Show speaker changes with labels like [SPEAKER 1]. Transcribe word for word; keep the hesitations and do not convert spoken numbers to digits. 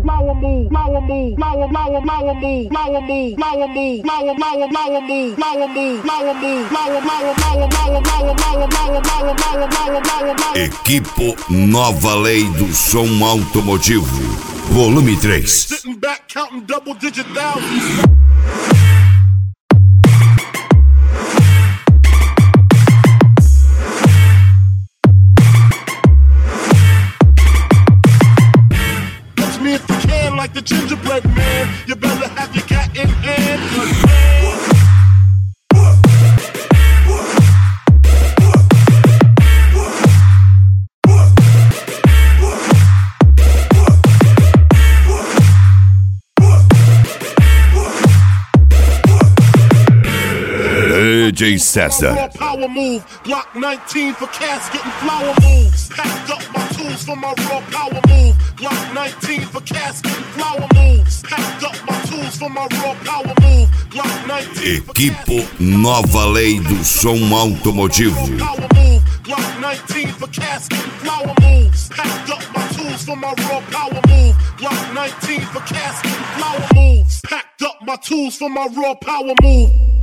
[SPEAKER 1] flower move, flower move, flower, flower, flower move, flower move, flower move, flower, flower, flower move, flower move, flower move, flower, flower, flower, flower, flower, flower, flower, flower, flower, flower, flower, flower.
[SPEAKER 2] Equipo Nova Lei do Som Automotivo, volume três.
[SPEAKER 1] Sitting back counting double digit thousands. If you can, like the gingerbread man, you better have your cat in hand.
[SPEAKER 2] D J César.
[SPEAKER 1] Power move, Glock nineteen for casket and flower moves. Packed up my tools for my raw power move. Glock nineteen for casket and flower moves. Packed up my tools for my raw power move. Glock nineteen.
[SPEAKER 2] Equipo Nova Lei do Som Automotivo.
[SPEAKER 1] Power move, Glock nineteen for casket and flower moves. Packed up my tools for my raw power move. Glock nineteen for casket and flower moves. Packed up my tools for my raw power move.